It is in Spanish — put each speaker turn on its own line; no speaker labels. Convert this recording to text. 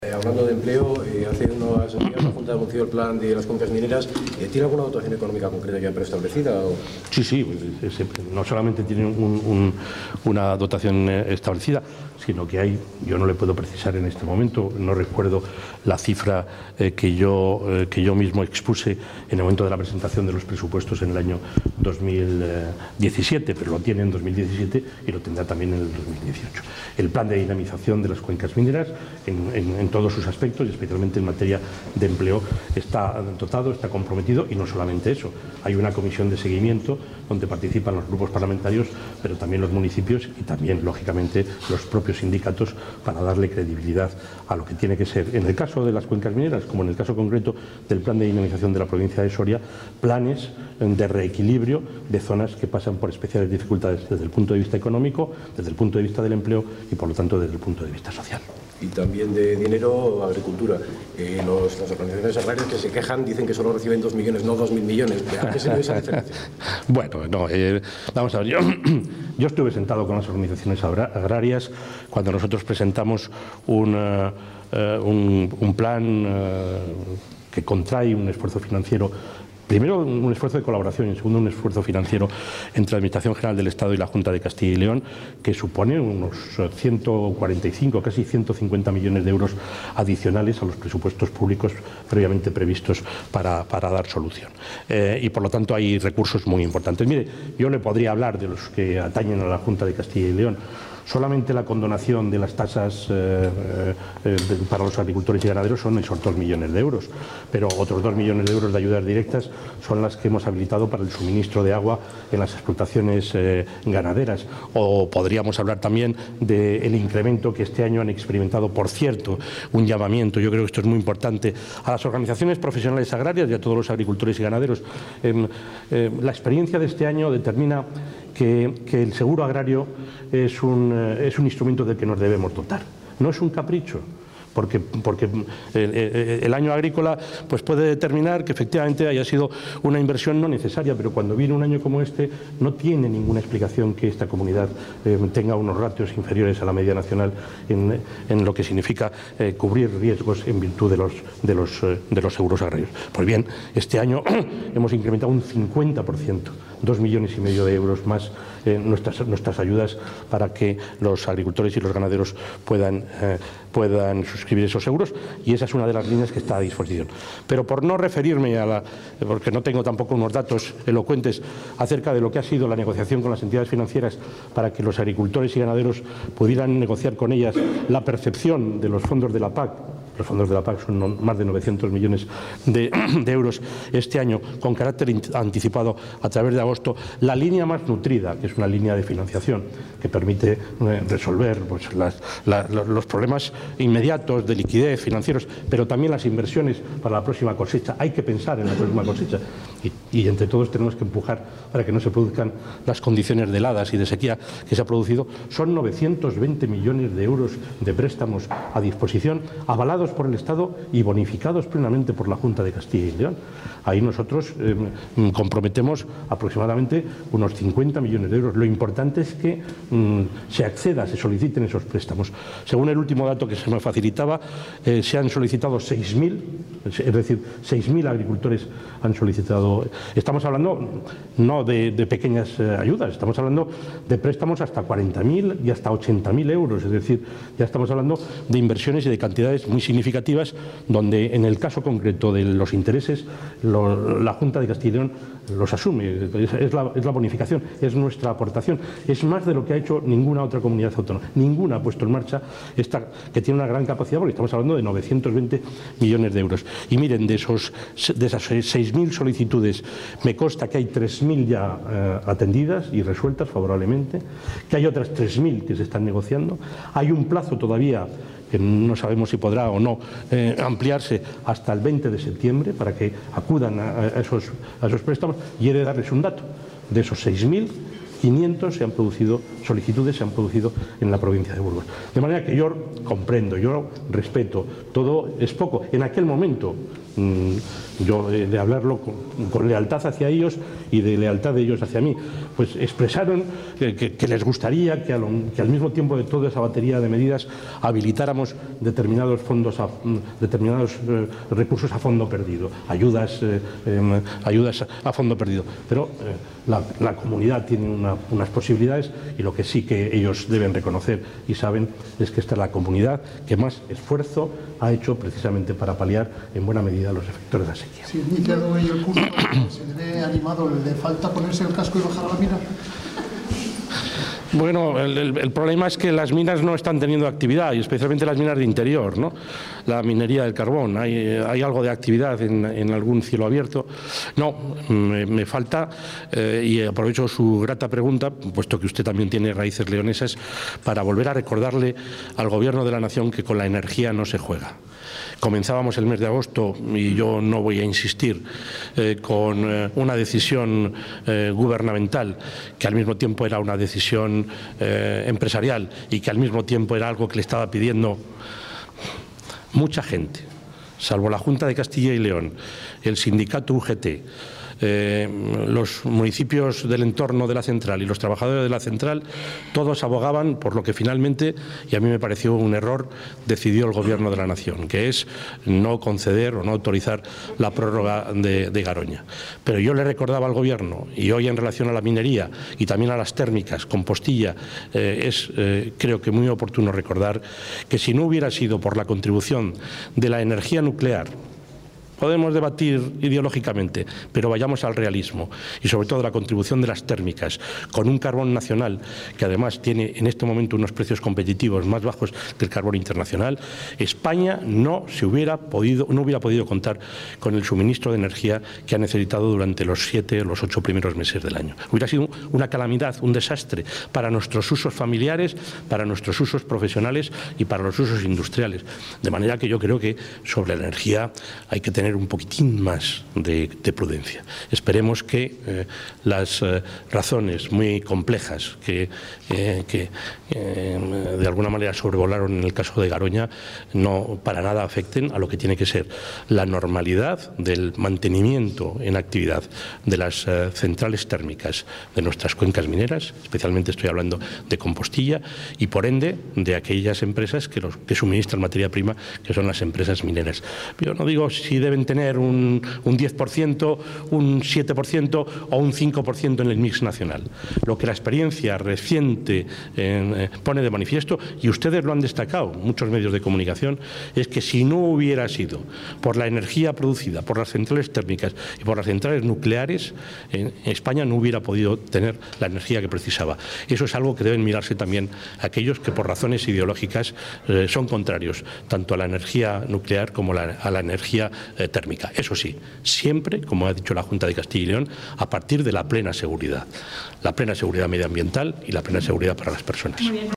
Hablando de empleo, hace unos días la Junta anunció el plan de las cuencas mineras. ¿Tiene alguna dotación económica concreta ya preestablecida?
Sí, no solamente tiene una dotación establecida, sino que hay, yo no le puedo precisar en este momento, no recuerdo la cifra que yo mismo expuse en el momento de la presentación de los presupuestos en el año 2017, pero lo tiene en 2017 y lo tendrá también en el 2018. El plan de dinamización de las cuencas mineras en todos sus aspectos, y especialmente en materia de empleo, está dotado, está comprometido, y no solamente eso, hay una comisión de seguimiento donde participan los grupos parlamentarios, pero también los municipios y también, lógicamente, los propios sindicatos, para darle credibilidad a lo que tiene que ser, en el caso de las cuencas mineras, como en el caso concreto del plan de dinamización de la provincia de Soria, planes de reequilibrio de zonas que pasan por especiales dificultades desde el punto de vista económico, desde el punto de vista del empleo y, por lo tanto, desde el punto de vista social.
Y también de dinero, agricultura. Las organizaciones agrarias que se quejan dicen que solo reciben 2 millones, no 2.000 millones. ¿A qué se debe esa diferencia?
Bueno, no, vamos a ver, yo estuve sentado con las organizaciones agrarias cuando nosotros presentamos un plan que contrae un esfuerzo financiero. Primero, un esfuerzo de colaboración y, segundo, un esfuerzo financiero entre la Administración General del Estado y la Junta de Castilla y León, que supone unos 145, casi 150 millones de euros adicionales a los presupuestos públicos previamente previstos para dar solución. Y, por lo tanto, hay recursos muy importantes. Mire, yo le podría hablar de los que atañen a la Junta de Castilla y León. Solamente la condonación de las tasas para los agricultores y ganaderos son esos 2 millones de euros, pero otros 2 millones de euros de ayudas directas son las que hemos habilitado para el suministro de agua en las explotaciones ganaderas. O podríamos hablar también del incremento que este año han experimentado, por cierto, un llamamiento, yo creo que esto es muy importante, a las organizaciones profesionales agrarias y a todos los agricultores y ganaderos. La experiencia de este año determina que el seguro agrario es un instrumento del que nos debemos dotar. No es un capricho, porque el año agrícola pues puede determinar que efectivamente haya sido una inversión no necesaria, pero cuando viene un año como este no tiene ninguna explicación que esta comunidad tenga unos ratios inferiores a la media nacional en lo que significa cubrir riesgos en virtud de los seguros agrarios. Pues bien, este año hemos incrementado un 50%, 2,5 millones de euros más nuestras ayudas para que los agricultores y los ganaderos puedan suscribir esos seguros, y esa es una de las líneas que está a disposición. Pero por no referirme porque no tengo tampoco unos datos elocuentes acerca de lo que ha sido la negociación con las entidades financieras para que los agricultores y ganaderos pudieran negociar con ellas la percepción de los fondos de la PAC. Los fondos de la PAC son más de 900 millones de euros este año, con carácter anticipado a través de agosto. La línea más nutrida, que es una línea de financiación que permite resolver pues, los problemas inmediatos de liquidez financieros, pero también las inversiones para la próxima cosecha. Hay que pensar en la próxima cosecha y entre todos tenemos que empujar para que no se produzcan las condiciones de heladas y de sequía que se ha producido. Son 920 millones de euros de préstamos a disposición, avalados por el Estado y bonificados plenamente por la Junta de Castilla y León. Ahí nosotros comprometemos aproximadamente unos 50 millones de euros. Lo importante es que se acceda, se soliciten esos préstamos. Según el último dato que se me facilitaba, se han solicitado 6.000, es decir, 6.000 agricultores han solicitado. Estamos hablando no de pequeñas ayudas, estamos hablando de préstamos hasta 40.000 y hasta 80.000 euros, es decir, ya estamos hablando de inversiones y de cantidades muy significativas, donde en el caso concreto de los intereses la Junta de Castilla y León los asume, es la bonificación, es nuestra aportación, es más de lo que ha hecho ninguna otra comunidad autónoma. Ninguna ha puesto en marcha esta, que tiene una gran capacidad, porque estamos hablando de 920 millones de euros. Y miren, de esas 6.000 solicitudes, me consta que hay 3.000 ya atendidas y resueltas favorablemente, que hay otras 3.000 que se están negociando, hay un plazo todavía que no sabemos si podrá o no ampliarse hasta el 20 de septiembre para que acudan a esos préstamos, y he de darles un dato. De esos 6.500 solicitudes se han producido en la provincia de Burgos. De manera que yo comprendo, yo respeto, todo es poco. En aquel momento yo de hablarlo con lealtad hacia ellos y de lealtad de ellos hacia mí, pues expresaron que les gustaría que al mismo tiempo de toda esa batería de medidas habilitáramos determinados fondos, determinados recursos a fondo perdido, ayudas a fondo perdido. Pero la comunidad tiene unas posibilidades, y lo que sí que ellos deben reconocer y saben es que esta es la comunidad que más esfuerzo ha hecho precisamente para paliar en buena medida los efectos de la sequía.
Si iniciado hoy el curso, se le ve animado, ¿le falta ponerse el casco y bajar a la mina?
Bueno, el problema es que las minas no están teniendo actividad, y especialmente las minas de interior, ¿no? La minería del carbón. Hay algo de actividad en algún cielo abierto. No, me falta, y aprovecho su grata pregunta, puesto que usted también tiene raíces leonesas, para volver a recordarle al Gobierno de la Nación que con la energía no se juega. Comenzábamos el mes de agosto, y yo no voy a insistir, con una decisión gubernamental que al mismo tiempo era una decisión empresarial, y que al mismo tiempo era algo que le estaba pidiendo mucha gente, salvo la Junta de Castilla y León, el sindicato UGT, los municipios del entorno de la central y los trabajadores de la central. Todos abogaban por lo que finalmente, y a mí me pareció un error, decidió el Gobierno de la Nación, que es no conceder o no autorizar la prórroga de Garoña. Pero yo le recordaba al Gobierno, y hoy en relación a la minería y también a las térmicas, Compostilla, creo que muy oportuno recordar que si no hubiera sido por la contribución de la energía nuclear, podemos debatir ideológicamente, pero vayamos al realismo, y sobre todo la contribución de las térmicas, con un carbón nacional que además tiene en este momento unos precios competitivos más bajos que el carbón internacional, España no hubiera podido contar con el suministro de energía que ha necesitado durante los 7 o los 8 primeros meses del año. Hubiera sido una calamidad, un desastre para nuestros usos familiares, para nuestros usos profesionales y para los usos industriales. De manera que yo creo que sobre la energía hay que tener un poquitín más de prudencia. Esperemos que las razones muy complejas que de alguna manera sobrevolaron en el caso de Garoña no para nada afecten a lo que tiene que ser la normalidad del mantenimiento en actividad de las centrales térmicas de nuestras cuencas mineras, especialmente estoy hablando de Compostilla, y por ende de aquellas empresas que suministran materia prima, que son las empresas mineras. Yo no digo si deben tener un 10%, un 7% o un 5% en el mix nacional. Lo que la experiencia reciente pone de manifiesto, y ustedes lo han destacado, muchos medios de comunicación, es que si no hubiera sido por la energía producida por las centrales térmicas y por las centrales nucleares, España no hubiera podido tener la energía que precisaba. Eso es algo que deben mirarse también aquellos que por razones ideológicas son contrarios tanto a la energía nuclear como a la energía térmica. Eso sí, siempre, como ha dicho la Junta de Castilla y León, a partir de la plena seguridad medioambiental y la plena seguridad para las personas.